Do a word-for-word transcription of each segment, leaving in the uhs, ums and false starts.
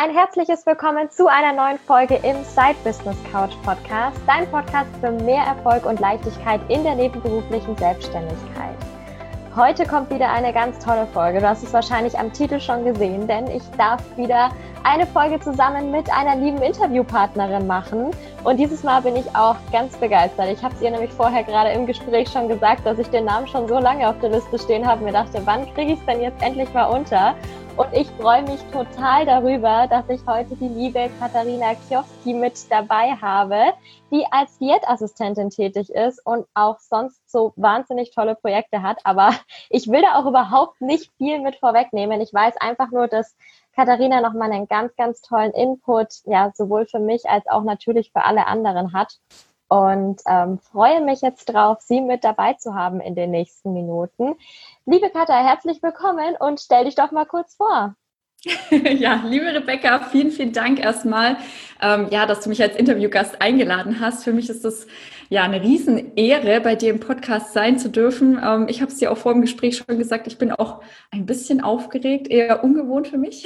Ein herzliches Willkommen zu einer neuen Folge im Side Business Couch Podcast, dein Podcast für mehr Erfolg und Leichtigkeit in der nebenberuflichen Selbstständigkeit. Heute kommt wieder eine ganz tolle Folge. Du hast es wahrscheinlich am Titel schon gesehen, denn ich darf wieder eine Folge zusammen mit einer lieben Interviewpartnerin machen. Und dieses Mal bin ich auch ganz begeistert. Ich habe es ihr nämlich vorher gerade im Gespräch schon gesagt, dass ich den Namen schon so lange auf der Liste stehen habe. Mir dachte, wann kriege ich es denn jetzt endlich mal unter? Und ich freue mich total darüber, dass ich heute die liebe Katharina Kioski mit dabei habe, die als Diätassistentin tätig ist und auch sonst so wahnsinnig tolle Projekte hat. Aber ich will da auch überhaupt nicht viel mit vorwegnehmen. Ich weiß einfach nur, dass Katharina nochmal einen ganz, ganz tollen Input, ja, sowohl für mich als auch natürlich für alle anderen hat. Und ähm, freue mich jetzt drauf, Sie mit dabei zu haben in den nächsten Minuten. Liebe Katha, herzlich willkommen und stell dich doch mal kurz vor. Ja, liebe Rebecca, vielen, vielen Dank erstmal, ähm, ja, dass du mich als Interviewgast eingeladen hast. Für mich ist das ja eine Riesenehre, bei dir im Podcast sein zu dürfen. Ähm, ich habe es dir auch vor dem Gespräch schon gesagt, ich bin auch ein bisschen aufgeregt, eher ungewohnt für mich.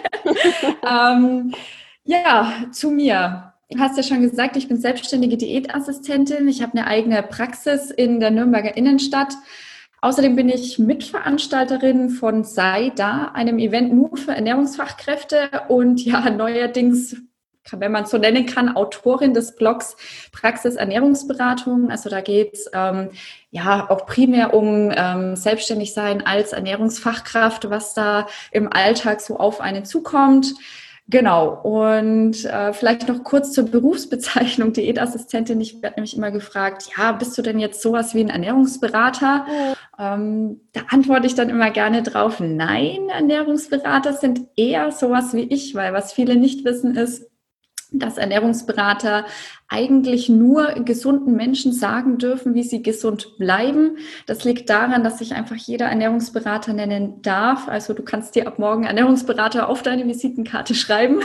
ähm, ja, zu mir. Du hast ja schon gesagt, ich bin selbstständige Diätassistentin. Ich habe eine eigene Praxis in der Nürnberger Innenstadt. Außerdem bin ich Mitveranstalterin von Sei Da, einem Event nur für Ernährungsfachkräfte und ja, neuerdings, wenn man es so nennen kann, Autorin des Blogs Praxis Ernährungsberatung. Also da geht es ähm, ja auch primär um ähm, Selbstständigsein als Ernährungsfachkraft, was da im Alltag so auf einen zukommt. Genau, und äh, vielleicht noch kurz zur Berufsbezeichnung Diätassistentin. Ich werde nämlich immer gefragt, ja, bist du denn jetzt sowas wie ein Ernährungsberater? Mhm. Ähm, da antworte ich dann immer gerne drauf, nein, Ernährungsberater sind eher sowas wie ich, weil was viele nicht wissen ist, dass Ernährungsberater eigentlich nur gesunden Menschen sagen dürfen, wie sie gesund bleiben. Das liegt daran, dass sich einfach jeder Ernährungsberater nennen darf. Also du kannst dir ab morgen Ernährungsberater auf deine Visitenkarte schreiben.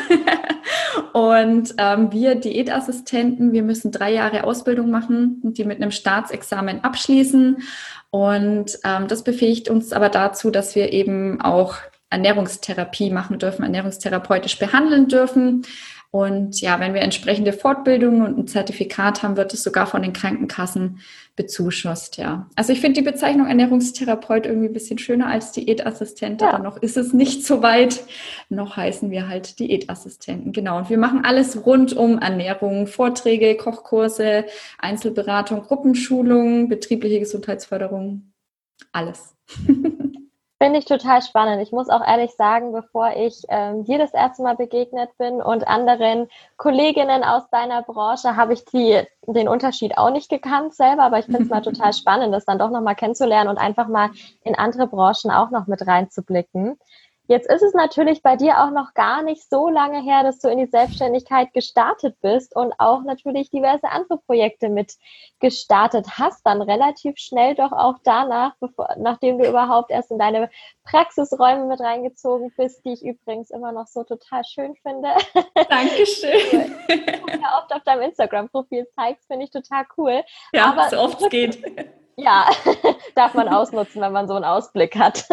Und ähm, wir Diätassistenten, wir müssen drei Jahre Ausbildung machen und die mit einem Staatsexamen abschließen. Und ähm, das befähigt uns aber dazu, dass wir eben auch Ernährungstherapie machen dürfen, ernährungstherapeutisch behandeln dürfen. Und ja, wenn wir entsprechende Fortbildungen und ein Zertifikat haben, wird es sogar von den Krankenkassen bezuschusst, ja. Also ich finde die Bezeichnung Ernährungstherapeut irgendwie ein bisschen schöner als Diätassistent, ja. Aber noch ist es nicht so weit. Noch heißen wir halt Diätassistenten, genau. Und wir machen alles rund um Ernährung, Vorträge, Kochkurse, Einzelberatung, Gruppenschulung, betriebliche Gesundheitsförderung, alles. Finde ich total spannend. Ich muss auch ehrlich sagen, bevor ich ähm, dir das erste Mal begegnet bin und anderen Kolleginnen aus deiner Branche, habe ich die, den Unterschied auch nicht gekannt selber, aber ich finde es mal total spannend, das dann doch nochmal kennenzulernen und einfach mal in andere Branchen auch noch mit reinzublicken. Jetzt ist es natürlich bei dir auch noch gar nicht so lange her, dass du in die Selbstständigkeit gestartet bist und auch natürlich diverse andere Projekte mit gestartet hast, dann relativ schnell doch auch danach, bevor, nachdem du überhaupt erst in deine Praxisräume mit reingezogen bist, die ich übrigens immer noch so total schön finde. Dankeschön. Du ja oft auf deinem Instagram-Profil zeigst, finde ich total cool. Ja, aber so oft es geht. Ja, darf man ausnutzen, wenn man so einen Ausblick hat.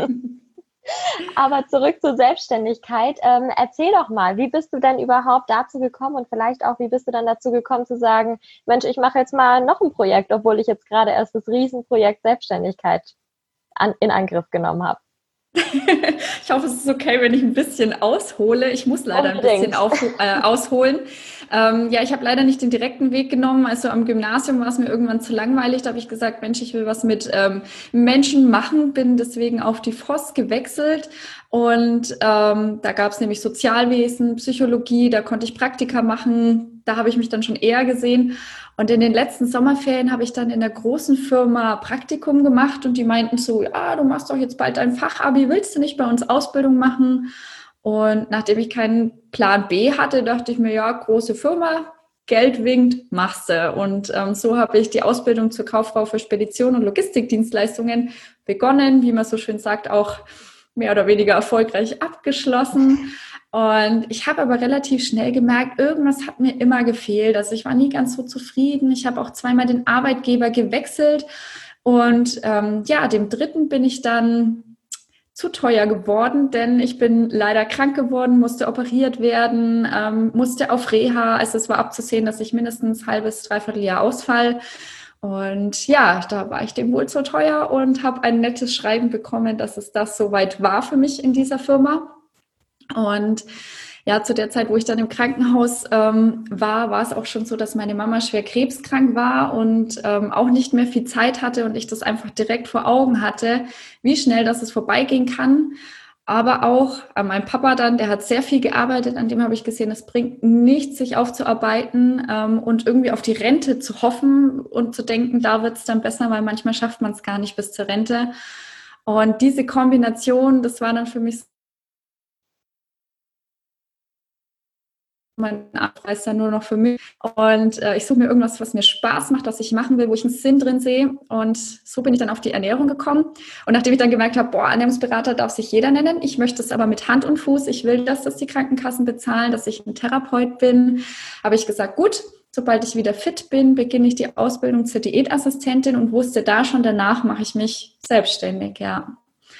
Aber zurück zur Selbstständigkeit. Ähm, erzähl doch mal, wie bist du denn überhaupt dazu gekommen und vielleicht auch, wie bist du dann dazu gekommen zu sagen, Mensch, ich mache jetzt mal noch ein Projekt, obwohl ich jetzt gerade erst das Riesenprojekt Selbstständigkeit an, in Angriff genommen habe. Ich hoffe, es ist okay, wenn ich ein bisschen aushole. Ich muss leider Unbedingt. ein bisschen auf, äh, ausholen. Ähm, ja, ich habe leider nicht den direkten Weg genommen. Also am Gymnasium war es mir irgendwann zu langweilig. Da habe ich gesagt, Mensch, ich will was mit ähm, Menschen machen. Bin deswegen auf die F O S gewechselt. Und ähm, da gab es nämlich Sozialwesen, Psychologie. Da konnte ich Praktika machen. Da habe ich mich dann schon eher gesehen. Und in den letzten Sommerferien habe ich dann in einer großen Firma Praktikum gemacht und die meinten so, ja, du machst doch jetzt bald dein Fachabi, willst du nicht bei uns Ausbildung machen? Und nachdem ich keinen Plan B hatte, dachte ich mir, ja, große Firma, Geld winkt, machst du. Und ähm, so habe ich die Ausbildung zur Kauffrau für Spedition und Logistikdienstleistungen begonnen, wie man so schön sagt, auch mehr oder weniger erfolgreich abgeschlossen. Und ich habe aber relativ schnell gemerkt, irgendwas hat mir immer gefehlt. Also ich war nie ganz so zufrieden. Ich habe auch zweimal den Arbeitgeber gewechselt. Und ähm, ja, dem dritten bin ich dann zu teuer geworden, denn ich bin leider krank geworden, musste operiert werden, ähm, musste auf Reha. Also es war abzusehen, dass ich mindestens ein halbes, dreiviertel Jahr ausfall. Und ja, da war ich dem wohl zu teuer und habe ein nettes Schreiben bekommen, dass es das soweit war für mich in dieser Firma. Und ja, zu der Zeit, wo ich dann im Krankenhaus ähm, war, war es auch schon so, dass meine Mama schwer krebskrank war und ähm, auch nicht mehr viel Zeit hatte und ich das einfach direkt vor Augen hatte, wie schnell das es vorbeigehen kann. Aber auch äh, mein Papa dann, der hat sehr viel gearbeitet, an dem habe ich gesehen, es bringt nichts, sich aufzuarbeiten ähm, und irgendwie auf die Rente zu hoffen und zu denken, da wird es dann besser, weil manchmal schafft man es gar nicht bis zur Rente. Und diese Kombination, das war dann für mich mein Abreiß ist dann nur noch für mich und äh, ich suche mir irgendwas, was mir Spaß macht, was ich machen will, wo ich einen Sinn drin sehe und so bin ich dann auf die Ernährung gekommen und nachdem ich dann gemerkt habe, boah, Ernährungsberater darf sich jeder nennen, ich möchte es aber mit Hand und Fuß, ich will, dass das die Krankenkassen bezahlen, dass ich ein Therapeut bin, habe ich gesagt, gut, sobald ich wieder fit bin, beginne ich die Ausbildung zur Diätassistentin und wusste da schon, danach mache ich mich selbstständig, ja.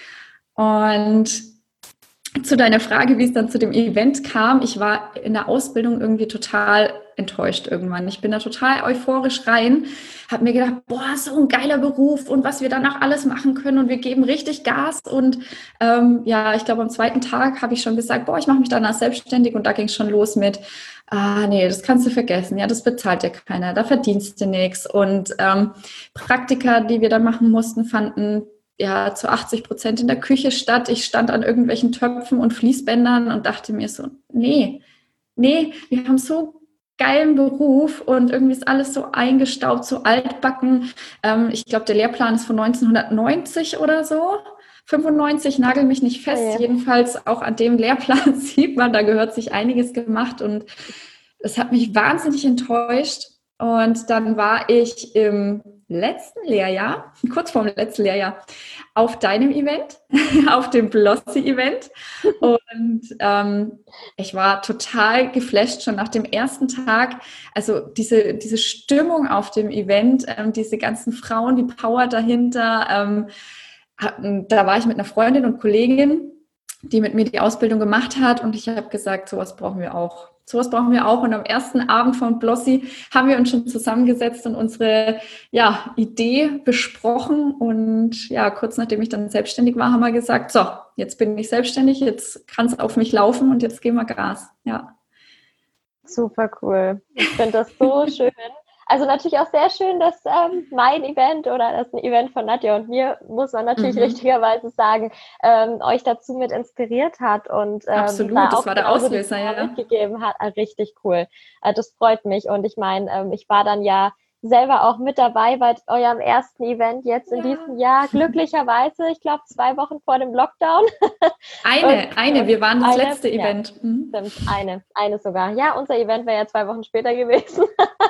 Und zu deiner Frage, wie es dann zu dem Event kam, ich war in der Ausbildung irgendwie total enttäuscht irgendwann. Ich bin da total euphorisch rein, habe mir gedacht, boah, so ein geiler Beruf und was wir danach alles machen können und wir geben richtig Gas und ähm, ja, ich glaube am zweiten Tag habe ich schon gesagt, boah, ich mache mich danach selbstständig und da ging es schon los mit, ah nee, das kannst du vergessen, ja, das bezahlt dir keiner, da verdienst du nichts und ähm, Praktika, die wir dann machen mussten, fanden ja zu achtzig Prozent in der Küche statt. Ich stand an irgendwelchen Töpfen und Fließbändern und dachte mir so, nee, nee, wir haben so geilen Beruf und irgendwie ist alles so eingestaubt, so altbacken. Ähm, ich glaube, der Lehrplan ist von neunzehnhundertneunzig oder so. fünfundneunzig, nagel mich nicht fest. Oh ja. Jedenfalls auch an dem Lehrplan sieht man, da gehört sich einiges gemacht und es hat mich wahnsinnig enttäuscht. Und dann war ich im letzten Lehrjahr, kurz vor dem letzten Lehrjahr, auf deinem Event, auf dem Blossy-Event. Und ähm, ich war total geflasht schon nach dem ersten Tag. Also diese, diese Stimmung auf dem Event, ähm, diese ganzen Frauen, die Power dahinter. Ähm, da war ich mit einer Freundin und Kollegin, die mit mir die Ausbildung gemacht hat. Und ich habe gesagt, sowas brauchen wir auch. Sowas brauchen wir auch. Und am ersten Abend von Blossy haben wir uns schon zusammengesetzt und unsere ja, Idee besprochen. Und ja, kurz nachdem ich dann selbstständig war, haben wir gesagt, so, jetzt bin ich selbstständig, jetzt kann es auf mich laufen und jetzt geben wir Gas. Ja. Super cool. Ich finde das so schön. Also natürlich auch sehr schön, dass ähm, mein Event oder das Event von Nadja und mir, muss man natürlich mhm. richtigerweise sagen, ähm, euch dazu mit inspiriert hat und ähm, absolut, da das auch war der Auslöser, ja. mitgegeben hat. Also richtig cool. Also das freut mich und ich meine, ähm, ich war dann ja selber auch mit dabei bei eurem ersten Event jetzt in ja. diesem Jahr, glücklicherweise, ich glaube zwei Wochen vor dem Lockdown. Eine, und, eine, wir waren das eine, letzte Event. Ja, mhm. Stimmt, eine, eine sogar. Ja, unser Event wäre ja zwei Wochen später gewesen.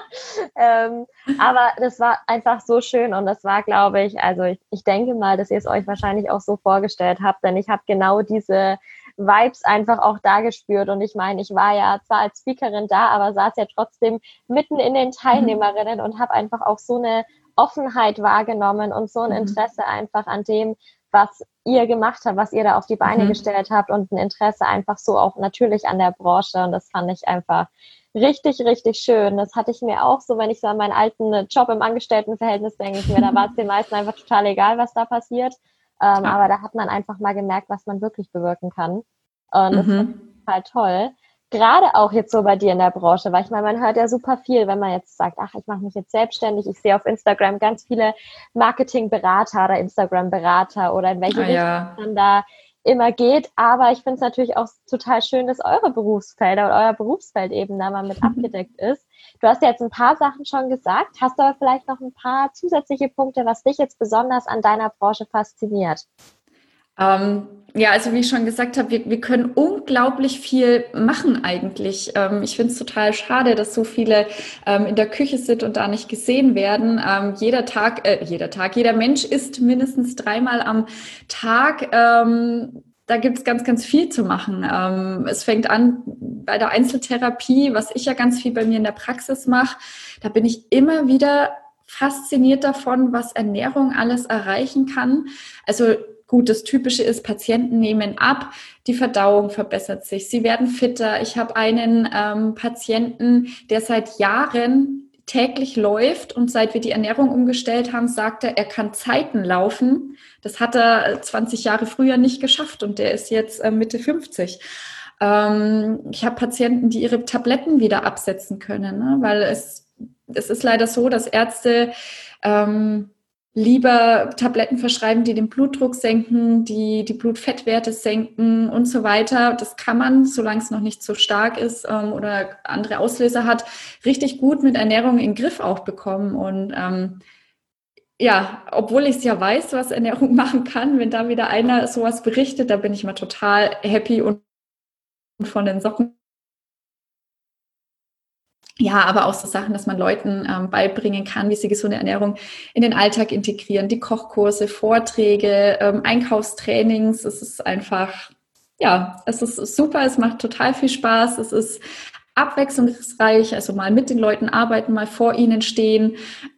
ähm, aber das war einfach so schön und das war, glaube ich, also ich, ich denke mal, dass ihr es euch wahrscheinlich auch so vorgestellt habt, denn ich habe genau diese Vibes einfach auch da gespürt und ich meine, ich war ja zwar als Speakerin da, aber saß ja trotzdem mitten in den Teilnehmerinnen mhm. und habe einfach auch so eine Offenheit wahrgenommen und so ein Interesse mhm. einfach an dem, was ihr gemacht habt, was ihr da auf die Beine mhm. gestellt habt und ein Interesse einfach so auch natürlich an der Branche und das fand ich einfach richtig, richtig schön. Das hatte ich mir auch so, wenn ich so an meinen alten Job im Angestelltenverhältnis denke, ich mir, da war es den meisten einfach total egal, was da passiert. Ähm, ja. Aber da hat man einfach mal gemerkt, was man wirklich bewirken kann. Und das mhm. ist total toll. Gerade auch jetzt so bei dir in der Branche, weil ich meine, man hört ja super viel, wenn man jetzt sagt, ach, ich mache mich jetzt selbstständig. Ich sehe auf Instagram ganz viele Marketingberater oder Instagram-Berater oder in welche ah, Richtung ja. man da immer geht. Aber ich finde es natürlich auch total schön, dass eure Berufsfelder oder euer Berufsfeld eben da mal mit mhm. abgedeckt ist. Du hast ja jetzt ein paar Sachen schon gesagt. Hast du aber vielleicht noch ein paar zusätzliche Punkte, was dich jetzt besonders an deiner Branche fasziniert? Ähm, ja, also wie ich schon gesagt habe, wir, wir können unglaublich viel machen eigentlich. Ähm, ich finde es total schade, dass so viele ähm, in der Küche sind und da nicht gesehen werden. Ähm, jeder Tag, äh, jeder Tag, jeder Mensch isst mindestens dreimal am Tag. Ähm, da gibt es ganz, ganz viel zu machen. Ähm, es fängt an bei der Einzeltherapie, was ich ja ganz viel bei mir in der Praxis mache. Da bin ich immer wieder fasziniert davon, was Ernährung alles erreichen kann. Also gut, das Typische ist, Patienten nehmen ab, die Verdauung verbessert sich, sie werden fitter. Ich habe einen ähm, Patienten, der seit Jahren täglich läuft und seit wir die Ernährung umgestellt haben, sagt er, er kann Zeiten laufen. Das hat er zwanzig Jahre früher nicht geschafft und der ist jetzt äh, Mitte fünfzig. Ähm, ich habe Patienten, die ihre Tabletten wieder absetzen können, ne? Weil es, es ist leider so, dass Ärzte ähm, lieber Tabletten verschreiben, die den Blutdruck senken, die die Blutfettwerte senken und so weiter. Das kann man, solange es noch nicht so stark ist ähm, oder andere Auslöser hat, richtig gut mit Ernährung in den Griff auch bekommen. Und ähm, ja, obwohl ich es ja weiß, was Ernährung machen kann, wenn da wieder einer sowas berichtet, da bin ich mal total happy und von den Socken. Ja, aber auch so Sachen, dass man Leuten ähm, beibringen kann, wie sie gesunde Ernährung in den Alltag integrieren, die Kochkurse, Vorträge, ähm, Einkaufstrainings. Es ist einfach, ja, es ist super, es macht total viel Spaß, es ist abwechslungsreich, also mal mit den Leuten arbeiten, mal vor ihnen stehen.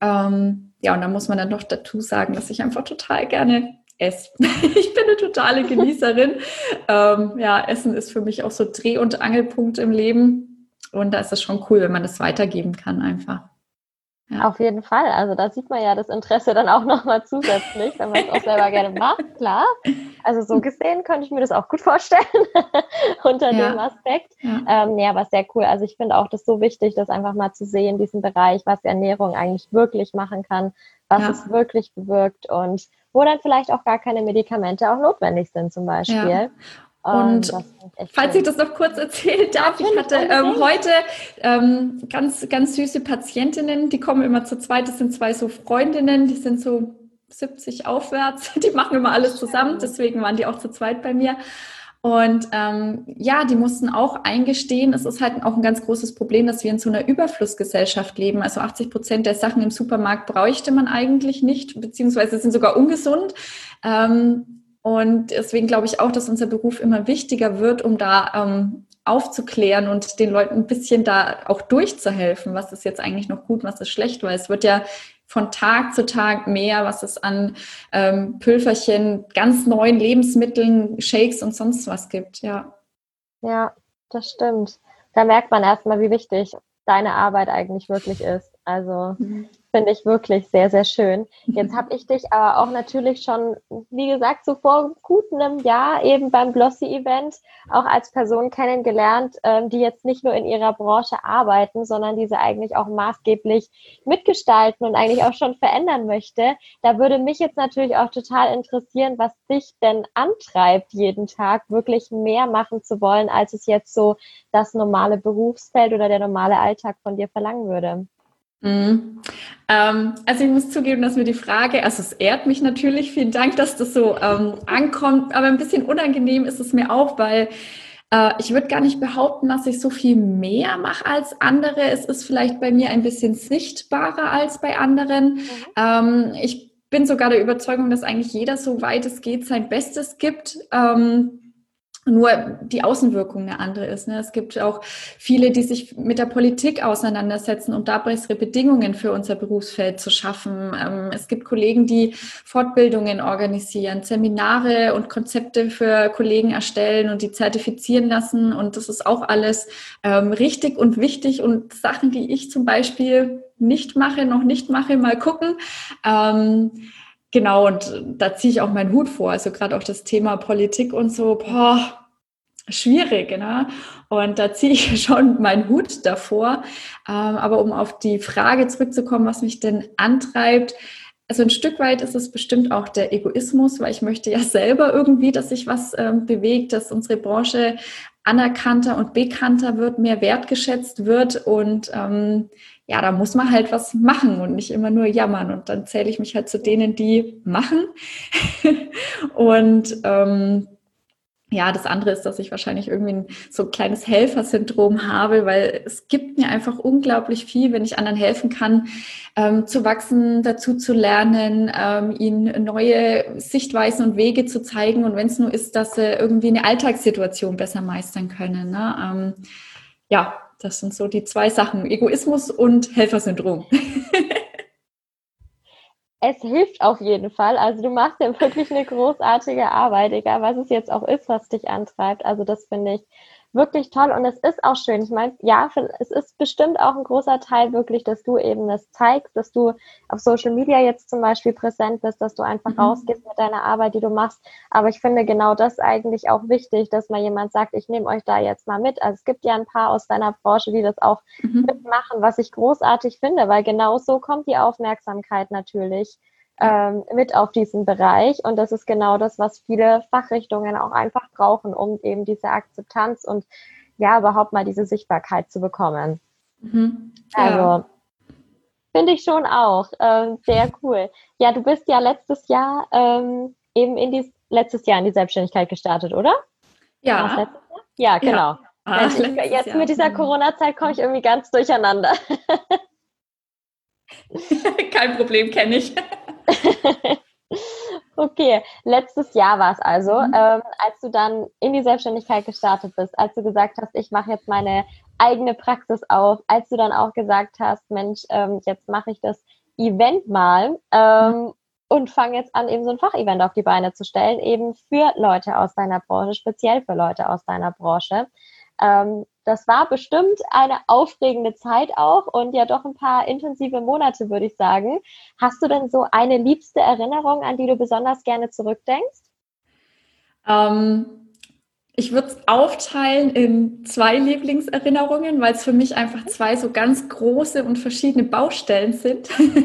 Ähm, ja, und da muss man dann noch dazu sagen, dass ich einfach total gerne esse. Ich bin eine totale Genießerin. ähm, ja, Essen ist für mich auch so Dreh- und Angelpunkt im Leben. Und da ist es schon cool, wenn man das weitergeben kann einfach. Ja. Auf jeden Fall. Also da sieht man ja das Interesse dann auch nochmal zusätzlich, wenn man es auch selber gerne macht, klar. Also so gesehen könnte ich mir das auch gut vorstellen unter ja. dem Aspekt. Ja. Ähm, ja, aber sehr cool. Also ich finde auch das so wichtig, das einfach mal zu sehen, diesen Bereich, was die Ernährung eigentlich wirklich machen kann, was ja. es wirklich bewirkt und wo dann vielleicht auch gar keine Medikamente auch notwendig sind zum Beispiel. Ja. Und um, falls schön. ich das noch kurz erzählen darf, ja, ich hatte ähm, heute ähm, ganz, ganz süße Patientinnen, die kommen immer zu zweit, das sind zwei so Freundinnen, die sind so siebzig aufwärts, die machen immer alles zusammen, deswegen waren die auch zu zweit bei mir. Und ähm, ja, die mussten auch eingestehen, es ist halt auch ein ganz großes Problem, dass wir in so einer Überflussgesellschaft leben. Also achtzig Prozent der Sachen im Supermarkt bräuchte man eigentlich nicht, beziehungsweise sind sogar ungesund. Ähm, Und deswegen glaube ich auch, dass unser Beruf immer wichtiger wird, um da ähm, aufzuklären und den Leuten ein bisschen da auch durchzuhelfen, was ist jetzt eigentlich noch gut, was ist schlecht, weil es wird ja von Tag zu Tag mehr, was es an ähm, Pülferchen, ganz neuen Lebensmitteln, Shakes und sonst was gibt, ja. Ja, das stimmt. Da merkt man erstmal, wie wichtig deine Arbeit eigentlich wirklich ist. Also mhm. finde ich wirklich sehr, sehr schön. Jetzt habe ich dich aber auch natürlich schon, wie gesagt, so vor gut einem Jahr eben beim Glossy-Event auch als Person kennengelernt, ähm, die jetzt nicht nur in ihrer Branche arbeiten, sondern diese eigentlich auch maßgeblich mitgestalten und eigentlich auch schon verändern möchte. Da würde mich jetzt natürlich auch total interessieren, was dich denn antreibt, jeden Tag wirklich mehr machen zu wollen, als es jetzt so das normale Berufsfeld oder der normale Alltag von dir verlangen würde. Mhm. Ähm, also ich muss zugeben, dass mir die Frage, also es ehrt mich natürlich, vielen Dank, dass das so ähm, ankommt, aber ein bisschen unangenehm ist es mir auch, weil äh, ich würde gar nicht behaupten, dass ich so viel mehr mache als andere. Es ist vielleicht bei mir ein bisschen sichtbarer als bei anderen. Mhm. Ähm, ich bin sogar der Überzeugung, dass eigentlich jeder, so weit es geht, sein Bestes gibt. Ähm, Nur die Außenwirkung eine andere ist. Ne? Es gibt auch viele, die sich mit der Politik auseinandersetzen, um da bessere Bedingungen für unser Berufsfeld zu schaffen. Ähm, es gibt Kollegen, die Fortbildungen organisieren, Seminare und Konzepte für Kollegen erstellen und die zertifizieren lassen. Und das ist auch alles ähm, richtig und wichtig und Sachen, die ich zum Beispiel nicht mache, noch nicht mache, mal gucken. Ähm, Genau, und da ziehe ich auch meinen Hut vor. Also gerade auch das Thema Politik und so, boah, schwierig, ne? Und da ziehe ich schon meinen Hut davor. Ähm, aber um auf die Frage zurückzukommen, was mich denn antreibt, also ein Stück weit ist es bestimmt auch der Egoismus, weil ich möchte ja selber irgendwie, dass sich was ähm, bewegt, dass unsere Branche anerkannter und bekannter wird, mehr wertgeschätzt wird und ähm, ja, da muss man halt was machen und nicht immer nur jammern. Und dann zähle ich mich halt zu denen, die machen. Und ähm, ja, das andere ist, dass ich wahrscheinlich irgendwie ein, so ein kleines Helfersyndrom habe, weil es gibt mir einfach unglaublich viel, wenn ich anderen helfen kann, ähm, zu wachsen, dazu zu lernen, ähm, ihnen neue Sichtweisen und Wege zu zeigen. Und wenn es nur ist, dass sie irgendwie eine Alltagssituation besser meistern können. Ne? Ähm, ja, das sind so die zwei Sachen, Egoismus und Helfersyndrom. es hilft auf jeden Fall. Also du machst ja wirklich eine großartige Arbeit, egal was es jetzt auch ist, was dich antreibt. Also das finde ich wirklich toll und es ist auch schön. Ich meine, ja, es ist bestimmt auch ein großer Teil wirklich, dass du eben das zeigst, dass du auf Social Media jetzt zum Beispiel präsent bist, dass du einfach Mhm. rausgehst mit deiner Arbeit, die du machst. Aber ich finde genau das eigentlich auch wichtig, dass mal jemand sagt, ich nehme euch da jetzt mal mit. Also es gibt ja ein paar aus deiner Branche, die das auch Mhm. mitmachen, was ich großartig finde, weil genau so kommt die Aufmerksamkeit natürlich Ja. ähm, mit auf diesen Bereich. Und das ist genau das, was viele Fachrichtungen auch einfach brauchen, um eben diese Akzeptanz und ja, überhaupt mal diese Sichtbarkeit zu bekommen. Mhm. Ja. Also finde ich schon auch ähm, sehr cool. Ja, du bist ja letztes Jahr ähm, eben in die letztes Jahr in die Selbstständigkeit gestartet, oder? War es Ja. letztes Jahr? Ja, Ja. genau. Ah, Mensch, ich, letztes jetzt mit Jahr. dieser Corona-Zeit komme ich irgendwie ganz durcheinander. Kein Problem, kenne ich. Okay, letztes Jahr war es also, Mhm. ähm, als du dann in die Selbstständigkeit gestartet bist, als du gesagt hast, ich mache jetzt meine eigene Praxis auf, als du dann auch gesagt hast, Mensch, ähm, jetzt mache ich das Event mal ähm, und fange jetzt an, eben so ein Fachevent auf die Beine zu stellen, eben für Leute aus deiner Branche, speziell für Leute aus deiner Branche. Ähm, das war bestimmt eine aufregende Zeit auch und ja doch ein paar intensive Monate, würde ich sagen. Hast du denn so eine liebste Erinnerung, an die du besonders gerne zurückdenkst? Ähm, ich würde es aufteilen in zwei Lieblingserinnerungen, weil es für mich einfach zwei so ganz große und verschiedene Baustellen sind.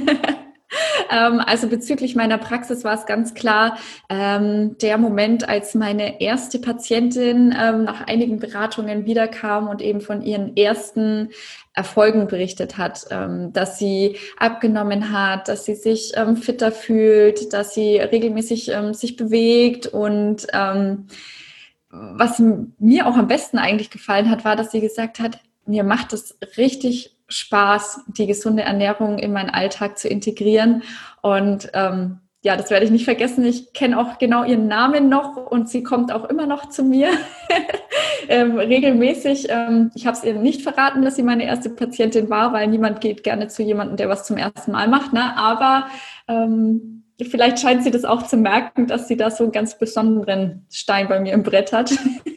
ähm, also bezüglich meiner Praxis war es ganz klar ähm, der Moment, als meine erste Patientin ähm, nach einigen Beratungen wiederkam und eben von ihren ersten Erfolgen berichtet hat, ähm, dass sie abgenommen hat, dass sie sich ähm, fitter fühlt, dass sie regelmäßig ähm, sich bewegt und ähm, was mir auch am besten eigentlich gefallen hat, war, dass sie gesagt hat, mir macht es richtig Spaß, die gesunde Ernährung in meinen Alltag zu integrieren. Und ähm, ja, das werde ich nicht vergessen. Ich kenne auch genau ihren Namen noch und sie kommt auch immer noch zu mir ähm, regelmäßig. Ähm, ich habe es ihr nicht verraten, dass sie meine erste Patientin war, weil niemand geht gerne zu jemandem, der was zum ersten Mal macht. Ne? Aber ähm, vielleicht scheint sie das auch zu merken, dass sie da so einen ganz besonderen Stein bei mir im Brett hat.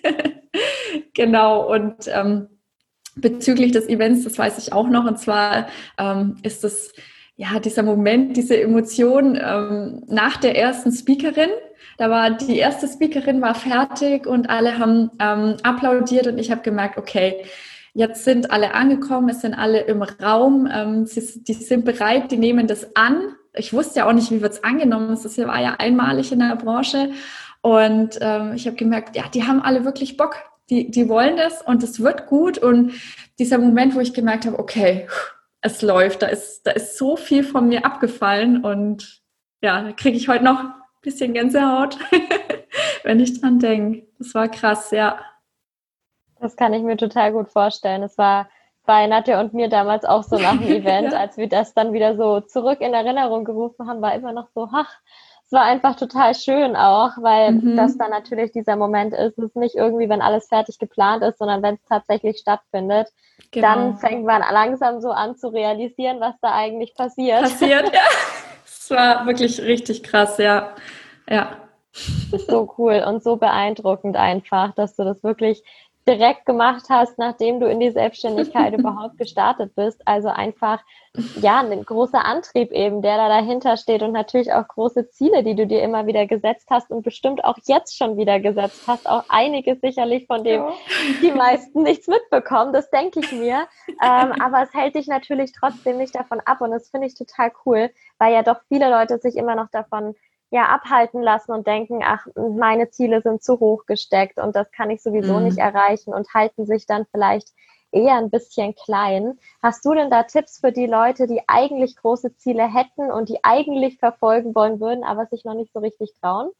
Genau, und ähm, bezüglich des Events, das weiß ich auch noch, und zwar ähm, ist es ja dieser Moment, diese Emotion ähm, nach der ersten Speakerin. Da war die erste Speakerin war fertig und alle haben ähm, applaudiert und ich habe gemerkt, okay, jetzt sind alle angekommen, es sind alle im Raum, ähm, sie, die sind bereit, die nehmen das an. Ich wusste ja auch nicht, wie wird es angenommen. Das war ja einmalig in der Branche. Und ähm, ich habe gemerkt, ja, die haben alle wirklich Bock. Die, die wollen das und es wird gut. Und dieser Moment, wo ich gemerkt habe, okay, es läuft, da ist, da ist so viel von mir abgefallen. Und ja, da kriege ich heute noch ein bisschen Gänsehaut, wenn ich dran denke. Das war krass, ja. Das kann ich mir total gut vorstellen. Es war bei Nadja und mir damals auch so nach dem Event, Ja. als wir das dann wieder so zurück in Erinnerung gerufen haben, war immer noch so, ach, es war einfach total schön auch, weil das dann Mhm. natürlich dieser Moment ist, es ist nicht irgendwie, wenn alles fertig geplant ist, sondern wenn es tatsächlich stattfindet, dann Genau. fängt man langsam so an zu realisieren, was da eigentlich passiert. Passiert, ja. Es war wirklich richtig krass, ja. Ja. So cool und so beeindruckend einfach, dass du das wirklich direkt gemacht hast, nachdem du in die Selbstständigkeit überhaupt gestartet bist. Also einfach, ja, ein großer Antrieb eben, der da dahinter steht und natürlich auch große Ziele, die du dir immer wieder gesetzt hast und bestimmt auch jetzt schon wieder gesetzt hast. Auch einige sicherlich, von dem Ja. die meisten nichts mitbekommen, das denke ich mir. Ähm, aber es hält dich natürlich trotzdem nicht davon ab und das finde ich total cool, weil ja doch viele Leute sich immer noch davon ja abhalten lassen und denken, ach, meine Ziele sind zu hoch gesteckt und das kann ich sowieso nicht Mhm. erreichen und halten sich dann vielleicht eher ein bisschen klein. Hast du denn da Tipps für die Leute, die eigentlich große Ziele hätten und die eigentlich verfolgen wollen würden, aber sich noch nicht so richtig trauen?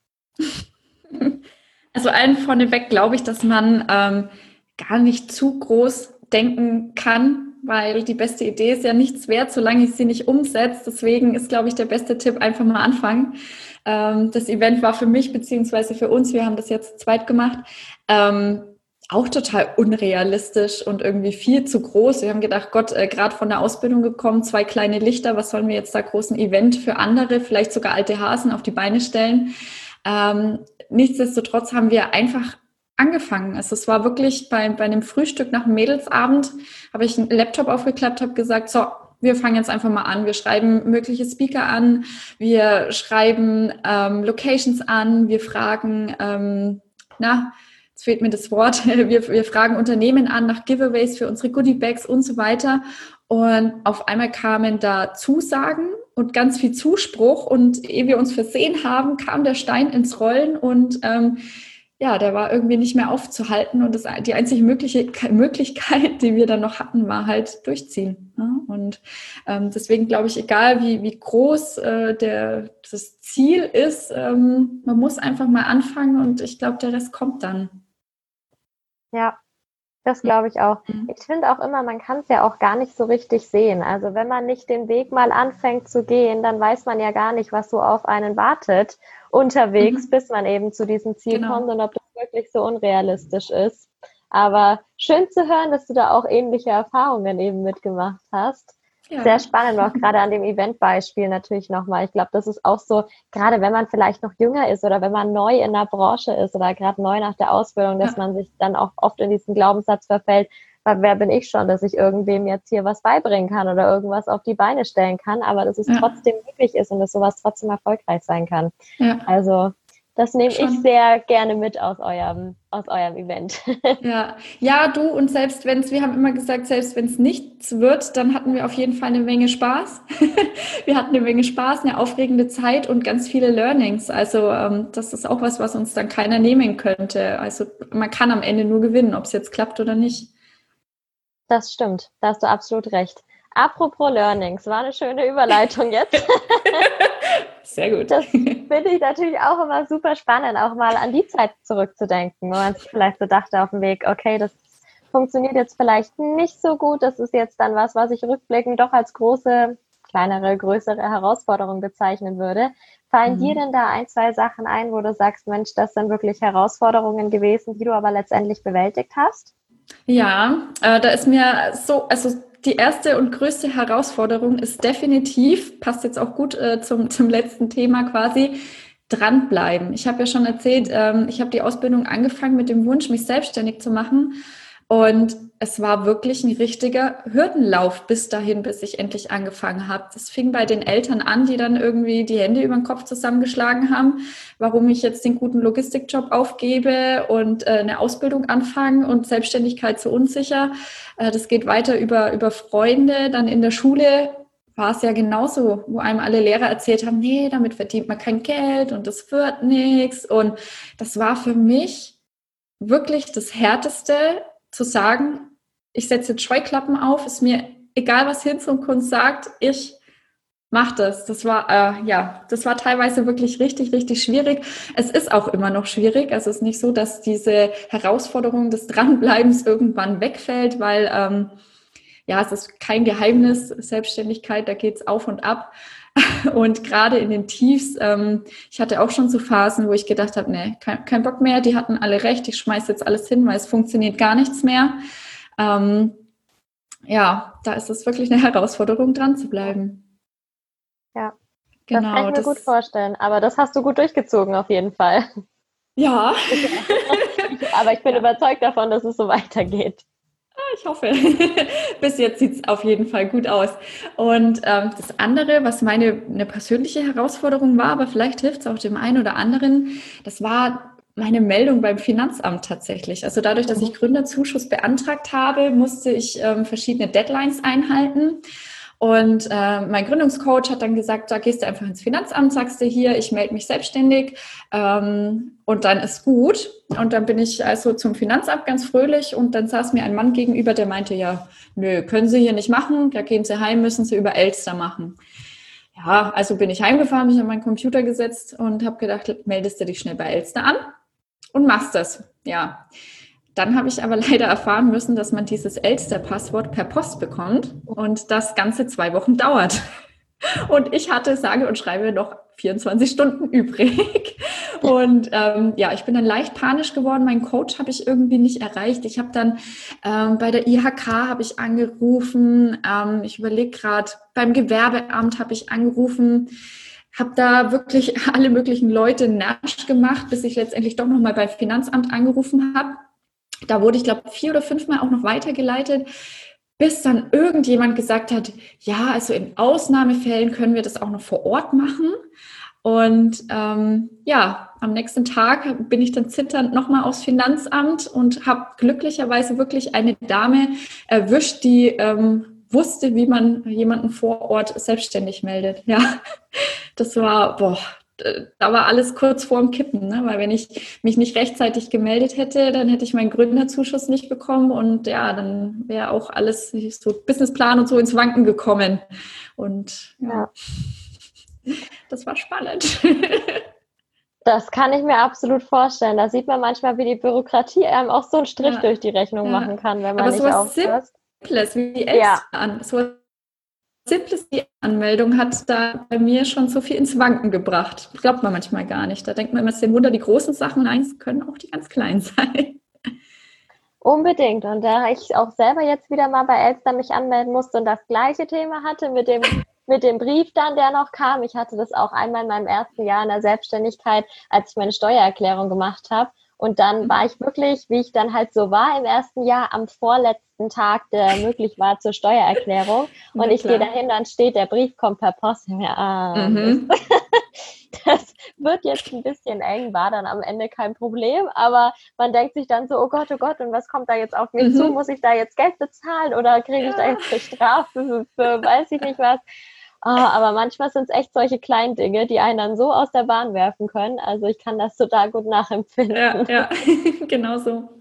Also allen vorneweg glaube ich, dass man ähm, gar nicht zu groß denken kann, weil die beste Idee ist ja nichts wert, solange ich sie nicht umsetze. Deswegen ist, glaube ich, der beste Tipp einfach mal anfangen. Ähm, das Event war für mich beziehungsweise für uns, wir haben das jetzt zu zweit gemacht, ähm, auch total unrealistisch und irgendwie viel zu groß. Wir haben gedacht, Gott, äh, gerade von der Ausbildung gekommen, zwei kleine Lichter, was sollen wir jetzt da großen Event für andere, vielleicht sogar alte Hasen auf die Beine stellen. Ähm, nichtsdestotrotz haben wir einfach angefangen. Also es war wirklich bei, bei einem Frühstück nach dem Mädelsabend, habe ich einen Laptop aufgeklappt, habe gesagt, so, wir fangen jetzt einfach mal an. Wir schreiben mögliche Speaker an, wir schreiben ähm, Locations an, wir fragen, ähm, na, jetzt fehlt mir das Wort, wir, wir fragen Unternehmen an nach Giveaways für unsere Goodie-Bags und so weiter. Und auf einmal kamen da Zusagen und ganz viel Zuspruch. Und ehe wir uns versehen haben, kam der Stein ins Rollen und ähm, ja, der war irgendwie nicht mehr aufzuhalten. Und das, die einzige mögliche Möglichkeit, die wir dann noch hatten, war halt durchziehen. Ja? Und ähm, deswegen glaube ich, egal wie, wie groß äh, der, das Ziel ist, ähm, man muss einfach mal anfangen und ich glaube, der Rest kommt dann. Ja, das glaube ich auch. Ich finde auch immer, man kann es ja auch gar nicht so richtig sehen. Also wenn man nicht den Weg mal anfängt zu gehen, dann weiß man ja gar nicht, was so auf einen wartet unterwegs, mhm. bis man eben zu diesem Ziel genau. kommt und ob das wirklich so unrealistisch ist. Aber schön zu hören, dass du da auch ähnliche Erfahrungen eben mitgemacht hast. Ja. Sehr spannend, auch gerade an dem Eventbeispiel natürlich nochmal. Ich glaube, das ist auch so, gerade wenn man vielleicht noch jünger ist oder wenn man neu in der Branche ist oder gerade neu nach der Ausbildung, dass ja. man sich dann auch oft in diesen Glaubenssatz verfällt, weil wer bin ich schon, dass ich irgendwem jetzt hier was beibringen kann oder irgendwas auf die Beine stellen kann, aber dass es ja. trotzdem möglich ist und dass sowas trotzdem erfolgreich sein kann. Ja. Also das nehme Schon. ich sehr gerne mit aus eurem, aus eurem Event. Ja, ja, du und selbst wenn es, wir haben immer gesagt, selbst wenn es nichts wird, dann hatten wir auf jeden Fall eine Menge Spaß. Wir hatten eine Menge Spaß, eine aufregende Zeit und ganz viele Learnings. Also ähm, das ist auch was, was uns dann keiner nehmen könnte. Also man kann am Ende nur gewinnen, ob es jetzt klappt oder nicht. Das stimmt, da hast du absolut recht. Apropos Learnings, war eine schöne Überleitung jetzt. Sehr gut. Das finde ich natürlich auch immer super spannend, auch mal an die Zeit zurückzudenken, wo man sich vielleicht so dachte auf dem Weg, okay, das funktioniert jetzt vielleicht nicht so gut, das ist jetzt dann was, was ich rückblickend doch als große, kleinere, größere Herausforderung bezeichnen würde. Fallen mhm. dir denn da ein, zwei Sachen ein, wo du sagst, Mensch, das sind wirklich Herausforderungen gewesen, die du aber letztendlich bewältigt hast? Ja, äh, da ist mir so, also die erste und größte Herausforderung ist definitiv, passt jetzt auch gut äh, zum, zum letzten Thema quasi, dranbleiben. Ich habe ja schon erzählt, ähm, ich habe die Ausbildung angefangen mit dem Wunsch, mich selbstständig zu machen. Und es war wirklich ein richtiger Hürdenlauf bis dahin, bis ich endlich angefangen habe. Das fing bei den Eltern an, die dann irgendwie die Hände über den Kopf zusammengeschlagen haben, warum ich jetzt den guten Logistikjob aufgebe und äh, eine Ausbildung anfange und Selbstständigkeit so unsicher. Äh, das geht weiter über, über Freunde. Dann in der Schule war es ja genauso, wo einem alle Lehrer erzählt haben, nee, damit verdient man kein Geld und das wird nichts. Und das war für mich wirklich das Härteste, zu sagen, ich setze jetzt Scheuklappen auf, ist mir egal, was Hinz und Kunst sagt, ich mache das. Das war, äh, ja, das war teilweise wirklich richtig, richtig schwierig. Es ist auch immer noch schwierig. Also es ist nicht so, dass diese Herausforderung des Dranbleibens irgendwann wegfällt, weil, ähm, ja, es ist kein Geheimnis, Selbstständigkeit, da geht's auf und ab. Und gerade in den Tiefs, ähm, ich hatte auch schon so Phasen, wo ich gedacht habe, nee, kein, kein Bock mehr, die hatten alle recht, ich schmeiße jetzt alles hin, weil es funktioniert gar nichts mehr. Ähm, ja, da ist es wirklich eine Herausforderung, dran zu bleiben. Ja, genau, das kann ich mir das, gut vorstellen, aber das hast du gut durchgezogen auf jeden Fall. Ja. Aber ich bin ja. überzeugt davon, dass es so weitergeht. Ich hoffe. Bis jetzt sieht es auf jeden Fall gut aus. Und ähm, das andere, was meine eine persönliche Herausforderung war, aber vielleicht hilft es auch dem einen oder anderen, das war meine Meldung beim Finanzamt tatsächlich. Also dadurch, dass ich Gründerzuschuss beantragt habe, musste ich ähm, verschiedene Deadlines einhalten. Und äh, mein Gründungscoach hat dann gesagt, da gehst du einfach ins Finanzamt, sagst du hier, ich melde mich selbstständig ähm, und dann ist gut. Und dann bin ich also zum Finanzamt ganz fröhlich und dann saß mir ein Mann gegenüber, der meinte, ja, nö, können Sie hier nicht machen, da gehen Sie heim, müssen Sie über Elster machen. Ja, also bin ich heimgefahren, mich an meinen Computer gesetzt und habe gedacht, meldest du dich schnell bei Elster an und machst das. Ja. Dann habe ich aber leider erfahren müssen, dass man dieses Elster-Passwort per Post bekommt und das Ganze zwei Wochen dauert. Und ich hatte, sage und schreibe, noch vierundzwanzig Stunden übrig. Und ähm, ja, ich bin dann leicht panisch geworden. Meinen Coach habe ich irgendwie nicht erreicht. Ich habe dann ähm, bei der I H K habe ich angerufen. Ähm, ich überlege gerade, beim Gewerbeamt habe ich angerufen. Habe da wirklich alle möglichen Leute nasch gemacht, bis ich letztendlich doch nochmal beim Finanzamt angerufen habe. Da wurde ich, glaube ich, vier oder fünfmal auch noch weitergeleitet, bis dann irgendjemand gesagt hat, ja, also in Ausnahmefällen können wir das auch noch vor Ort machen. Und ähm, ja, am nächsten Tag bin ich dann zitternd nochmal aufs Finanzamt und habe glücklicherweise wirklich eine Dame erwischt, die ähm, wusste, wie man jemanden vor Ort selbstständig meldet. Ja, das war, boah, da war alles kurz vorm Kippen, ne? Weil wenn ich mich nicht rechtzeitig gemeldet hätte, dann hätte ich meinen Gründerzuschuss nicht bekommen und ja, dann wäre auch alles so Businessplan und so ins Wanken gekommen. Und ja, ja. Das war spannend. Das kann ich mir absolut vorstellen. Da sieht man manchmal, wie die Bürokratie einem auch so einen Strich ja. durch die Rechnung ja. machen kann, wenn man Aber nicht aufpasst. Simples wie die Elster an, so simples die Anmeldung hat da bei mir schon so viel ins Wanken gebracht. Das glaubt man manchmal gar nicht. Da denkt man immer, es sind Wunder die großen Sachen. Nein, es können auch die ganz kleinen sein. Unbedingt. Und da ich auch selber jetzt wieder mal bei Elster mich anmelden musste und das gleiche Thema hatte mit dem, mit dem Brief dann, der noch kam. Ich hatte das auch einmal in meinem ersten Jahr in der Selbstständigkeit, als ich meine Steuererklärung gemacht habe. Und dann war ich wirklich, wie ich dann halt so war im ersten Jahr, am vorletzten Tag, der möglich war zur Steuererklärung. Und ja, ich gehe dahin, dann steht, der Brief kommt per Post. Ja, ah, mhm. Das wird jetzt ein bisschen eng, war dann am Ende kein Problem. Aber man denkt sich dann so, oh Gott, oh Gott, und was kommt da jetzt auf mich mhm. zu? Muss ich da jetzt Geld bezahlen oder kriege ja. ich da jetzt eine Strafe für, für weiß ich nicht was? Oh, aber manchmal sind es echt solche kleinen Dinge, die einen dann so aus der Bahn werfen können. Also ich kann das total gut nachempfinden. Ja, ja. Genau so.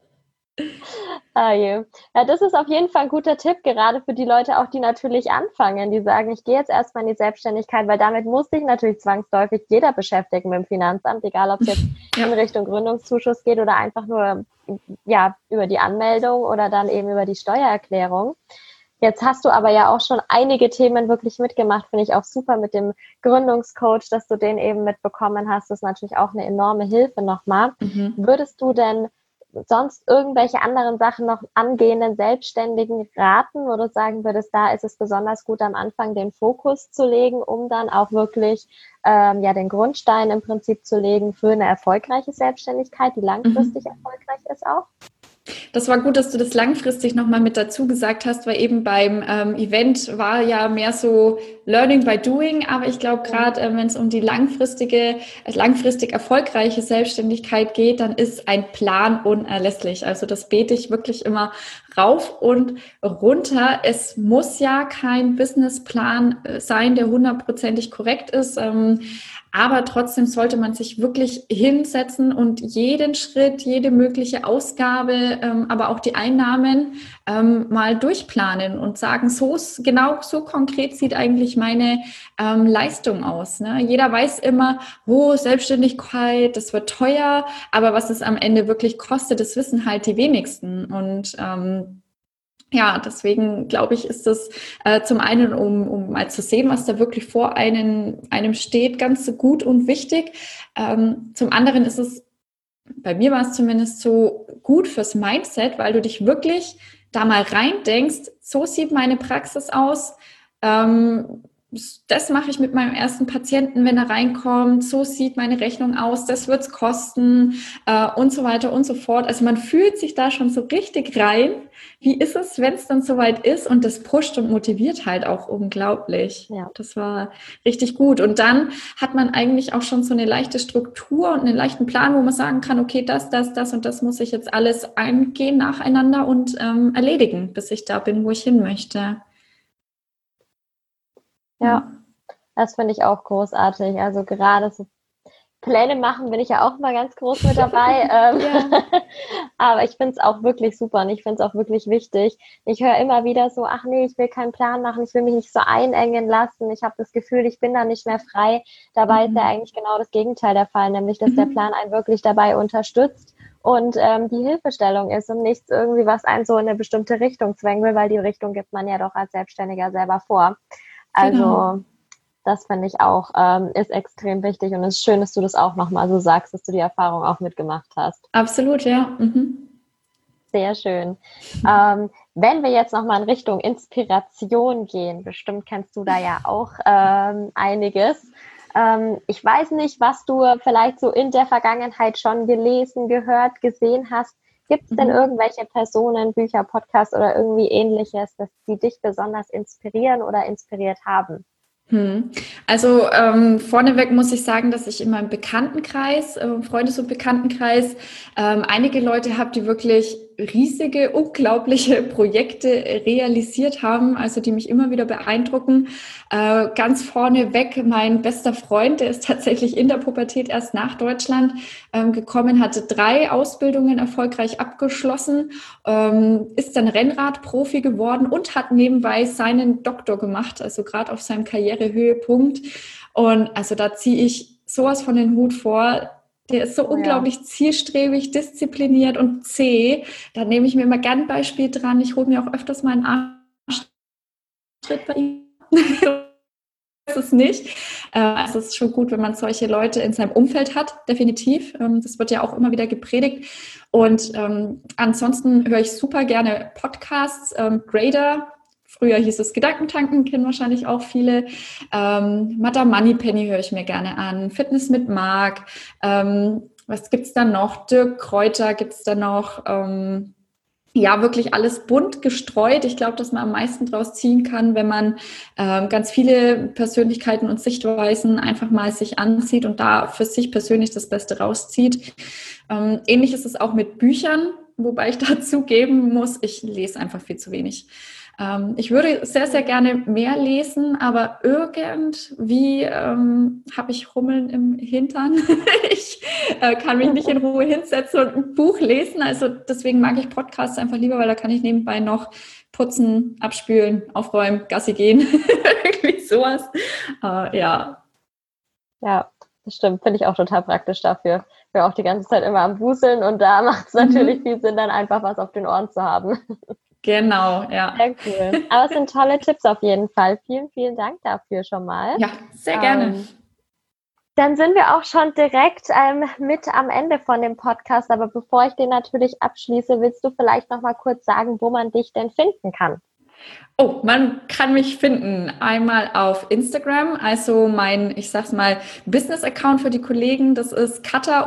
Ah, je. Ja, das ist auf jeden Fall ein guter Tipp, gerade für die Leute auch, die natürlich anfangen, die sagen, ich gehe jetzt erstmal in die Selbstständigkeit, weil damit muss sich natürlich zwangsläufig jeder beschäftigen mit dem Finanzamt, egal ob es jetzt ja. in Richtung Gründungszuschuss geht oder einfach nur ja über die Anmeldung oder dann eben über die Steuererklärung. Jetzt hast du aber ja auch schon einige Themen wirklich mitgemacht, finde ich auch super mit dem Gründungscoach, dass du den eben mitbekommen hast. Das ist natürlich auch eine enorme Hilfe nochmal. Mhm. Würdest du denn sonst irgendwelche anderen Sachen noch angehenden Selbstständigen raten, wo du sagen würdest, da ist es besonders gut am Anfang den Fokus zu legen, um dann auch wirklich ähm, ja den Grundstein im Prinzip zu legen für eine erfolgreiche Selbstständigkeit, die langfristig mhm. erfolgreich ist auch? Das war gut, dass du das langfristig nochmal mit dazu gesagt hast, weil eben beim ähm, Event war ja mehr so Learning by Doing, aber ich glaube gerade, äh, wenn es um die langfristige, äh, langfristig erfolgreiche Selbstständigkeit geht, dann ist ein Plan unerlässlich. Also das bete ich wirklich immer rauf und runter. Es muss ja kein Businessplan sein, der hundertprozentig korrekt ist, ähm, aber trotzdem sollte man sich wirklich hinsetzen und jeden Schritt, jede mögliche Ausgabe, ähm, aber auch die Einnahmen ähm, mal durchplanen und sagen, so genau so konkret sieht eigentlich meine ähm, Leistung aus. Ne? Jeder weiß immer, oh, Selbstständigkeit, das wird teuer, aber was es am Ende wirklich kostet, das wissen halt die wenigsten. Und ähm, ja, deswegen glaube ich, ist das äh, zum einen, um, um mal zu sehen, was da wirklich vor einem, einem steht, ganz so gut und wichtig. Ähm, zum anderen ist es, bei mir war es zumindest so gut fürs Mindset, weil du dich wirklich da mal reindenkst, so sieht meine Praxis aus, ähm, das mache ich mit meinem ersten Patienten, wenn er reinkommt, so sieht meine Rechnung aus, das wird's kosten äh, und so weiter und so fort. Also man fühlt sich da schon so richtig rein. Wie ist es, wenn es dann soweit ist? Und das pusht und motiviert halt auch unglaublich. Ja. Das war richtig gut. Und dann hat man eigentlich auch schon so eine leichte Struktur und einen leichten Plan, wo man sagen kann, okay, das, das, das und das muss ich jetzt alles angehen nacheinander und ähm, erledigen, bis ich da bin, wo ich hin möchte. Ja, das finde ich auch großartig. Also gerade so Pläne machen bin ich ja auch mal ganz groß mit dabei. ähm, ja. Aber ich finde es auch wirklich super und ich finde es auch wirklich wichtig. Ich höre immer wieder so, ach nee, ich will keinen Plan machen, ich will mich nicht so einengen lassen. Ich habe das Gefühl, ich bin da nicht mehr frei. Dabei mhm. ist ja eigentlich genau das Gegenteil der Fall, nämlich dass mhm. der Plan einen wirklich dabei unterstützt und ähm, die Hilfestellung ist und nichts irgendwie, was einen so in eine bestimmte Richtung zwängen will, weil die Richtung gibt man ja doch als Selbstständiger selber vor. Also genau. Das finde ich auch, ähm, ist extrem wichtig und es ist schön, dass du das auch nochmal so sagst, dass du die Erfahrung auch mitgemacht hast. Absolut, ja. Mhm. Sehr schön. Ähm, wenn wir jetzt nochmal in Richtung Inspiration gehen, bestimmt kennst du da ja auch ähm, einiges. Ähm, ich weiß nicht, was du vielleicht so in der Vergangenheit schon gelesen, gehört, gesehen hast. Gibt es denn Mhm. irgendwelche Personen, Bücher, Podcasts oder irgendwie Ähnliches, dass die dich besonders inspirieren oder inspiriert haben? Hm. Also ähm, vorneweg muss ich sagen, dass ich in meinem Bekanntenkreis, äh, Freundes- und Bekanntenkreis, ähm, einige Leute habe, die wirklich riesige, unglaubliche Projekte realisiert haben, also die mich immer wieder beeindrucken. Äh, ganz vorneweg mein bester Freund, der ist tatsächlich in der Pubertät erst nach Deutschland ähm, gekommen, hatte drei Ausbildungen erfolgreich abgeschlossen, ähm, ist dann Rennradprofi geworden und hat nebenbei seinen Doktor gemacht, also gerade auf seinem Karrierehöhepunkt. Und also da ziehe ich sowas von den Hut vor. Der ist so Oh ja. unglaublich zielstrebig, diszipliniert und zäh. Da nehme ich mir immer gern ein Beispiel dran. Ich hole mir auch öfters mal einen Arschtritt bei ihm. Das ist es nicht. Äh, es ist schon gut, wenn man solche Leute in seinem Umfeld hat, definitiv. Ähm, das wird ja auch immer wieder gepredigt. Und ähm, ansonsten höre ich super gerne Podcasts. Ähm, Grader, früher hieß es Gedankentanken, kennen wahrscheinlich auch viele. Ähm, Madame Moneypenny höre ich mir gerne an. Fitness mit Marc. Ähm, was gibt's da noch? Dirk Kräuter gibt's da noch. Ähm, ja, wirklich alles bunt gestreut. Ich glaube, dass man am meisten draus ziehen kann, wenn man ähm, ganz viele Persönlichkeiten und Sichtweisen einfach mal sich ansieht und da für sich persönlich das Beste rauszieht. Ähm, ähnlich ist es auch mit Büchern, wobei ich dazu geben muss, ich lese einfach viel zu wenig. Ähm, ich würde sehr, sehr gerne mehr lesen, aber irgendwie ähm, habe ich Hummeln im Hintern. ich äh, kann mich nicht in Ruhe hinsetzen und ein Buch lesen. Also deswegen mag ich Podcasts einfach lieber, weil da kann ich nebenbei noch putzen, abspülen, aufräumen, Gassi gehen. Irgendwie sowas. Äh, ja. Ja, das stimmt. Finde ich auch total praktisch dafür. Ich bin auch die ganze Zeit immer am Wuseln und da macht es natürlich Mhm. viel Sinn, dann einfach was auf den Ohren zu haben. Genau, ja. Sehr cool. Aber es sind tolle Tipps auf jeden Fall. Vielen, vielen Dank dafür schon mal. Ja, sehr gerne. Ähm, Dann sind wir auch schon direkt ähm, mit am Ende von dem Podcast. Aber bevor ich den natürlich abschließe, willst du vielleicht noch mal kurz sagen, wo man dich denn finden kann? Oh, man kann mich finden einmal auf Instagram, also mein, ich sag's mal, Business-Account für die Kollegen, das ist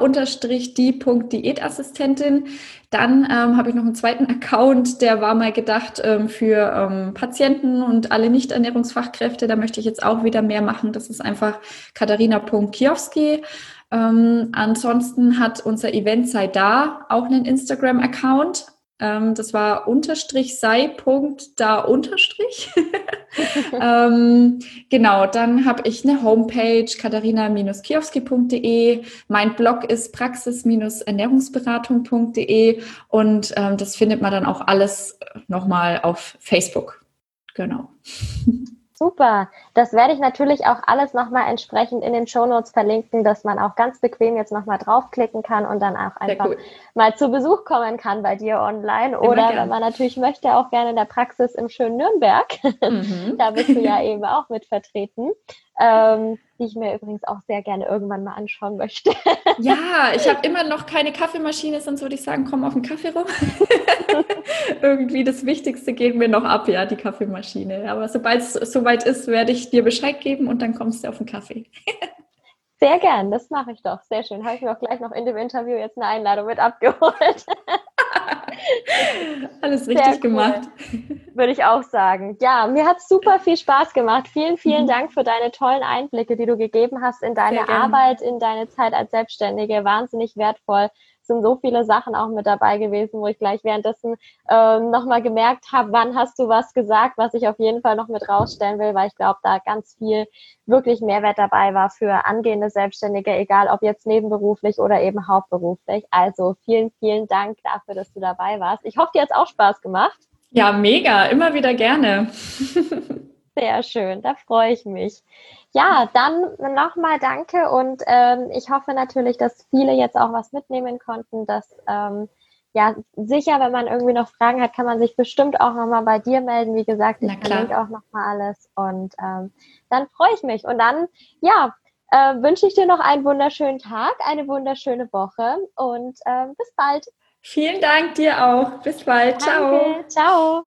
kata-die.diätassistentin. Dann ähm, habe ich noch einen zweiten Account, der war mal gedacht ähm, für ähm, Patienten und alle Nicht-Ernährungsfachkräfte. Da möchte ich jetzt auch wieder mehr machen. Das ist einfach katharina.kiowski. Ähm, ansonsten hat unser Event Sei da auch einen Instagram-Account. Ähm, das war unterstrich sei Punkt da unterstrich. ähm, genau, dann habe ich eine Homepage, katharina kiowski punkt de. Mein Blog ist praxis ernährungsberatung punkt de und ähm, das findet man dann auch alles nochmal auf Facebook. Genau. Super. Das werde ich natürlich auch alles nochmal entsprechend in den Shownotes verlinken, dass man auch ganz bequem jetzt nochmal draufklicken kann und dann auch einfach cool. mal zu Besuch kommen kann bei dir online. Oder wenn man natürlich möchte, auch gerne in der Praxis im schönen Nürnberg. Mhm. Da bist du ja eben auch mit vertreten. Ähm, die ich mir übrigens auch sehr gerne irgendwann mal anschauen möchte. Ja, ich habe immer noch keine Kaffeemaschine, sonst würde ich sagen, komm auf den Kaffee rum. Irgendwie das Wichtigste geht mir noch ab, ja, die Kaffeemaschine. Aber sobald es soweit ist, werde ich dir Bescheid geben und dann kommst du auf den Kaffee. Sehr gern, das mache ich doch. Sehr schön. Habe ich mir auch gleich noch in dem Interview jetzt eine Einladung mit abgeholt. Alles richtig cool gemacht. Würde ich auch sagen. Ja, mir hat es super viel Spaß gemacht. Vielen, vielen mhm. Dank für deine tollen Einblicke, die du gegeben hast in deine Arbeit, in deine Zeit als Selbstständige. Wahnsinnig wertvoll. Es sind so viele Sachen auch mit dabei gewesen, wo ich gleich währenddessen ähm, nochmal gemerkt habe, wann hast du was gesagt, was ich auf jeden Fall noch mit rausstellen will, weil ich glaube, da ganz viel wirklich Mehrwert dabei war für angehende Selbstständige, egal ob jetzt nebenberuflich oder eben hauptberuflich. Also vielen, vielen Dank dafür, dass du dabei warst. Ich hoffe, dir hat es auch Spaß gemacht. Ja, mega. Immer wieder gerne. Sehr schön, da freue ich mich. Ja, dann nochmal danke und ähm, ich hoffe natürlich, dass viele jetzt auch was mitnehmen konnten, dass ähm, ja, sicher, wenn man irgendwie noch Fragen hat, kann man sich bestimmt auch nochmal bei dir melden. Wie gesagt, ich verlinke auch nochmal alles und ähm, dann freue ich mich. Und dann, ja, äh, wünsche ich dir noch einen wunderschönen Tag, eine wunderschöne Woche und äh, bis bald. Vielen Dank dir auch. Bis bald. Danke. Ciao. Ciao.